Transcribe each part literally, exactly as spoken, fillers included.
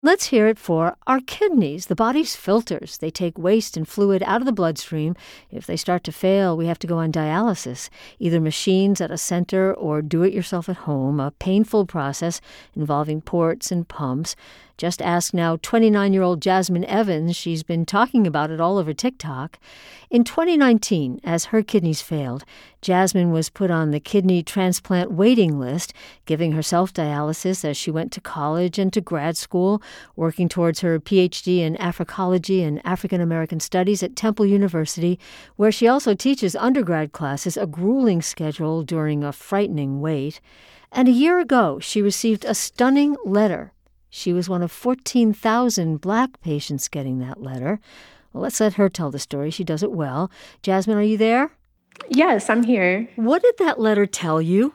Let's hear it for our kidneys, the body's filters. They take waste and fluid out of the bloodstream. If they start to fail, we have to go on dialysis, either machines at a center or do it yourself at home, a painful process involving ports and pumps. Just ask now twenty-nine-year-old Jasmine Evans. She's been talking about it all over TikTok. In twenty nineteen, as her kidneys failed, Jasmine was put on the kidney transplant waiting list, giving herself dialysis as she went to college and to grad school, working towards her P H D in Africology and African American Studies at Temple University, where she also teaches undergrad classes, a grueling schedule during a frightening wait. And a year ago, she received a stunning letter. She was one of fourteen thousand Black patients getting that letter. Well, let's let her tell the story. She does it well. Jasmine, are you there? Yes, I'm here. What did that letter tell you?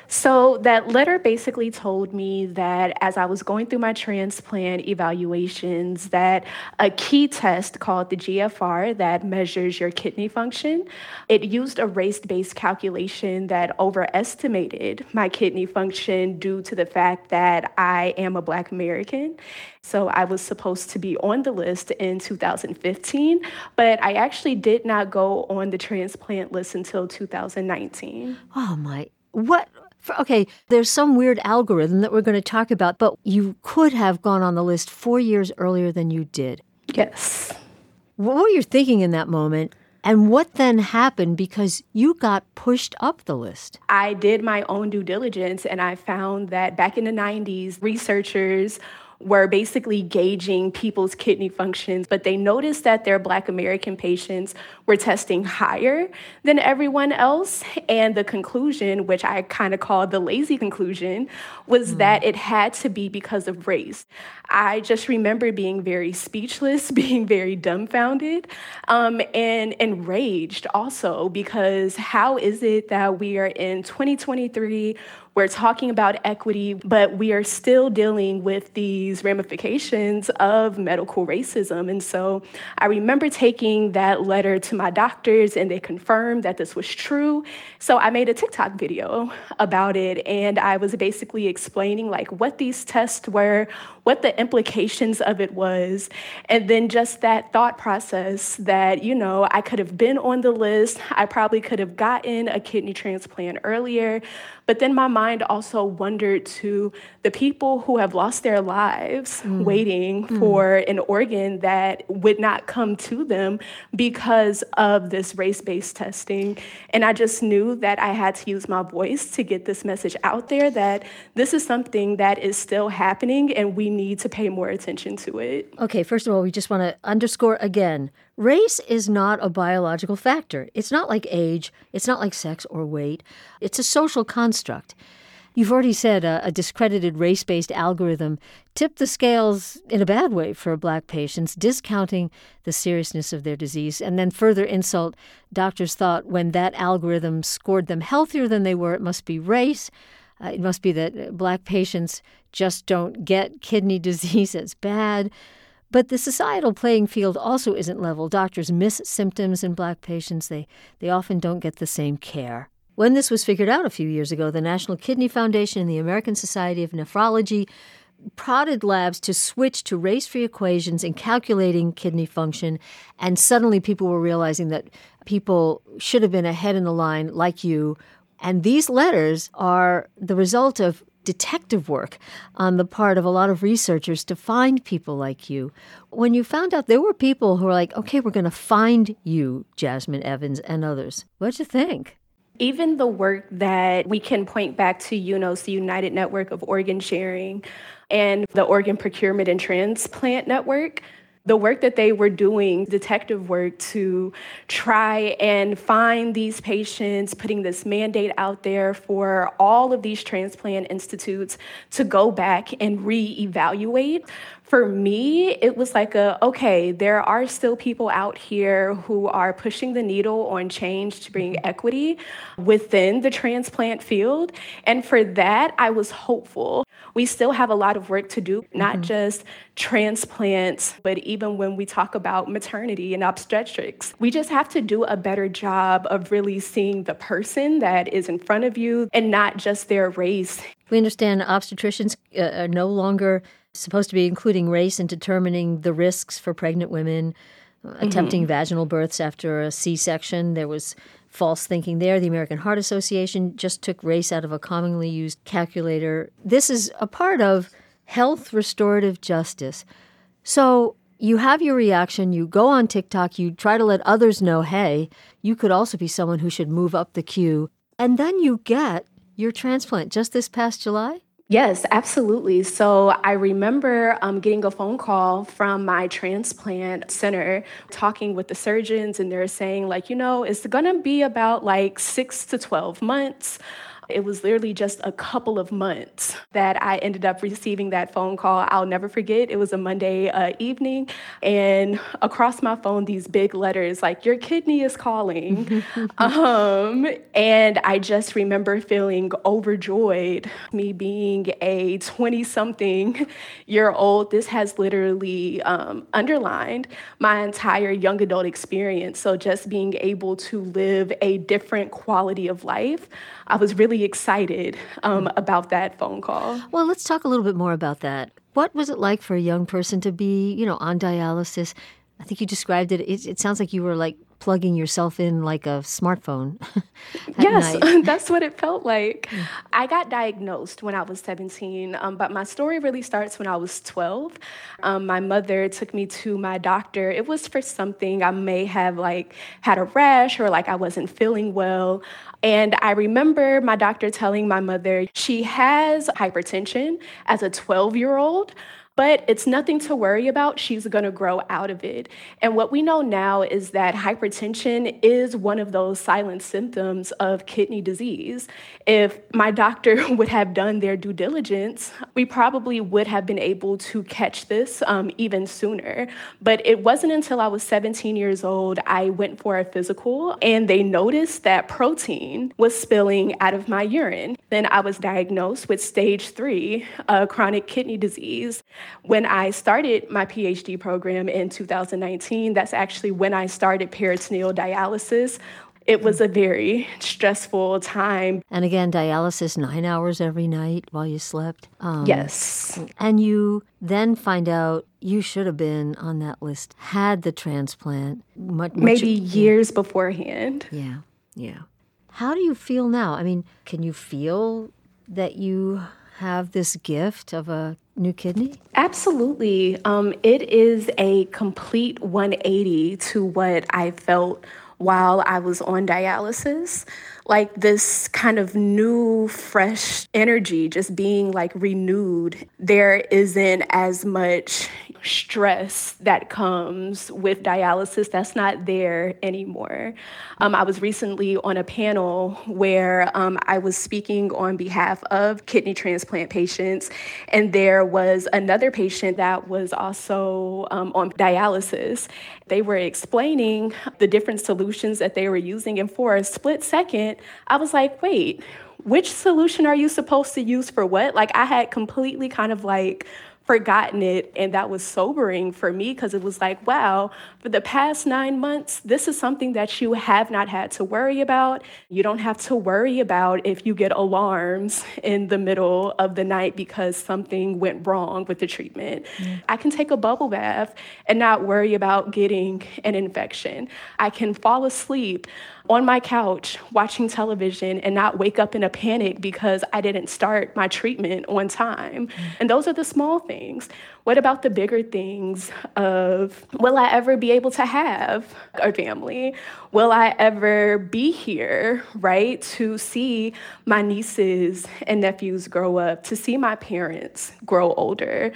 So that letter basically told me that as I was going through my transplant evaluations, that a key test called the G F R that measures your kidney function, it used a race-based calculation that overestimated my kidney function due to the fact that I am a Black American. So I was supposed to be on the list in two thousand fifteen, but I actually did not go on the transplant list until two thousand nineteen. Oh, my. What? Okay, there's some weird algorithm that we're going to talk about, but you could have gone on the list four years earlier than you did. Yes. What were you thinking in that moment? And what then happened because you got pushed up the list? I did my own due diligence, and I found that back in the nineties, researchers were basically gauging people's kidney functions, but they noticed that their Black American patients were testing higher than everyone else. And the conclusion, which I kind of call the lazy conclusion, was mm. that it had to be because of race. I just remember being very speechless, being very dumbfounded, um, and enraged also, because how is it that we are in twenty twenty-three, we're talking about equity, but we are still dealing with these ramifications of medical racism? And so I remember taking that letter to my doctors, and they confirmed that this was true. So I made a TikTok video about it, and I was basically explaining like what these tests were, what the implications of it was, and then just that thought process that, you know, I could have been on the list. I probably could have gotten a kidney transplant earlier. But then my mind also wandered to the people who have lost their lives mm. waiting mm. for an organ that would not come to them because of this race-based testing. And I just knew that I had to use my voice to get this message out there, that this is something that is still happening and we need to pay more attention to it. Okay, first of all, we just want to underscore again, race is not a biological factor. It's not like age. It's not like sex or weight. It's a social construct. You've already said a, a discredited race-based algorithm tipped the scales in a bad way for Black patients, discounting the seriousness of their disease. And then further insult, doctors thought when that algorithm scored them healthier than they were, it must be race. Uh, it must be that Black patients just don't get kidney disease as bad. But the societal playing field also isn't level. Doctors miss symptoms in Black patients. They, they often don't get the same care. When this was figured out a few years ago, the National Kidney Foundation and the American Society of Nephrology prodded labs to switch to race-free equations in calculating kidney function, and suddenly people were realizing that people should have been ahead in the line like you. And these letters are the result of detective work on the part of a lot of researchers to find people like you. When you found out there were people who were like, okay, we're going to find you, Jasmine Evans and others, what'd you think? Even the work that we can point back to U N O S, the United Network of Organ Sharing, and the Organ Procurement and Transplant Network, the work that they were doing, detective work to try and find these patients, putting this mandate out there for all of these transplant institutes to go back and reevaluate. For me, it was like a, okay, there are still people out here who are pushing the needle on change to bring equity within the transplant field. And for that, I was hopeful. We still have a lot of work to do, not mm-hmm. just transplants, but even when we talk about maternity and obstetrics, we just have to do a better job of really seeing the person that is in front of you and not just their race. We understand obstetricians uh, are no longer supposed to be including race in determining the risks for pregnant women attempting mm-hmm. vaginal births after a C-section. There was false thinking there. The American Heart Association just took race out of a commonly used calculator. This is a part of health restorative justice. So you have your reaction, you go on TikTok, you try to let others know, hey, you could also be someone who should move up the queue. And then you get your transplant just this past July? Yes, absolutely. So I remember um, getting a phone call from my transplant center, talking with the surgeons, and they're saying, like, you know, it's going to be about like six to twelve months. It was literally just a couple of months that I ended up receiving that phone call. I'll never forget. It was a Monday uh, evening, and across my phone, these big letters like, your kidney is calling. um, and I just remember feeling overjoyed, me being a twenty-something year old. This has literally um, underlined my entire young adult experience. So just being able to live a different quality of life, I was really excited um, about that phone call. Well, let's talk a little bit more about that. What was it like for a young person to be, you know, on dialysis? I think you described it. It, it sounds like you were like plugging yourself in like a smartphone. Yes, that's what it felt like. Mm. I got diagnosed when I was seventeen, um, but my story really starts when I was twelve. Um, my mother took me to my doctor. It was for something. I may have like had a rash or like I wasn't feeling well. And I remember my doctor telling my mother she has hypertension as a twelve-year-old, but it's nothing to worry about. She's going to grow out of it. And what we know now is that hypertension is one of those silent symptoms of kidney disease. If my doctor would have done their due diligence, we probably would have been able to catch this um, even sooner. But it wasn't until I was seventeen years old, I went for a physical, and they noticed that protein was spilling out of my urine. Then I was diagnosed with stage three uh, chronic kidney disease. When I started my PhD program in two thousand nineteen, that's actually when I started peritoneal dialysis. It was a very stressful time. And again, dialysis nine hours every night while you slept. Um, yes. And you then find out you should have been on that list, had the transplant. Much, much, Maybe years yeah. beforehand. Yeah, yeah. How do you feel now? I mean, can you feel that you have this gift of a new kidney? Absolutely. Um, it is a complete one eighty to what I felt while I was on dialysis. Like this kind of new, fresh energy, just being like renewed. There isn't as much stress that comes with dialysis that's not there anymore. Um, I was recently on a panel where um, I was speaking on behalf of kidney transplant patients, and there was another patient that was also um, on dialysis. They were explaining the different solutions that they were using, and for a split second, I was like, wait, which solution are you supposed to use for what? Like, I had completely kind of like forgotten it, and that was sobering for me because it was like, wow, for the past nine months, this is something that you have not had to worry about. You don't have to worry about if you get alarms in the middle of the night because something went wrong with the treatment. Mm. I can take a bubble bath and not worry about getting an infection. I can fall asleep on my couch watching television and not wake up in a panic because I didn't start my treatment on time. Mm. And those are the small things. What about the bigger things of, will I ever be able to have a family? Will I ever be here, right, to see my nieces and nephews grow up, to see my parents grow older?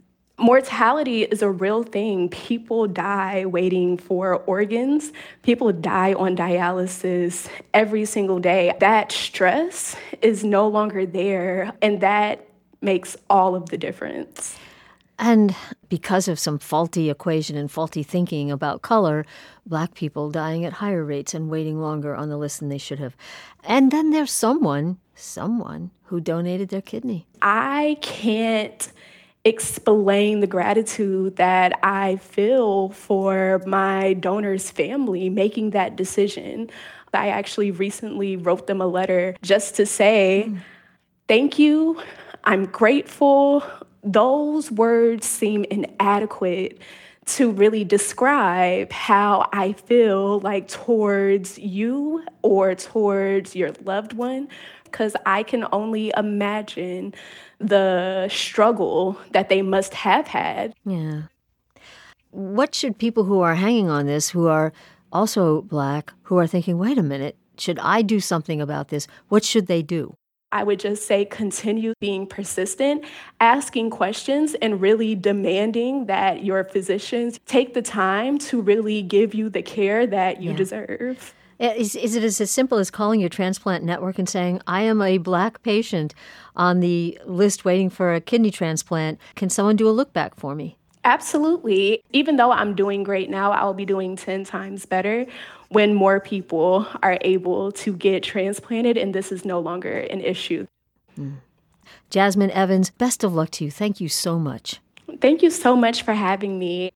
Mortality is a real thing. People die waiting for organs. People die on dialysis every single day. That stress is no longer there, and that makes all of the difference. And because of some faulty equation and faulty thinking about color, Black people dying at higher rates and waiting longer on the list than they should have. And then there's someone, someone who donated their kidney. I can't explain the gratitude that I feel for my donor's family making that decision. I actually recently wrote them a letter just to say, mm. thank you. I'm grateful. those words seem inadequate to really describe how I feel like towards you or towards your loved one, because I can only imagine the struggle that they must have had. Yeah. What should people who are hanging on this, who are also Black, who are thinking, wait a minute, should I do something about this? What should they do? I would just say continue being persistent, asking questions, and really demanding that your physicians take the time to really give you the care that you Yeah. deserve. Is, is it as simple as calling your transplant network and saying, I am a Black patient on the list waiting for a kidney transplant. Can someone do a look back for me? Absolutely. Even though I'm doing great now, I'll be doing ten times better when more people are able to get transplanted and this is no longer an issue. Mm. Jasmine Evans, best of luck to you. Thank you so much. Thank you so much for having me.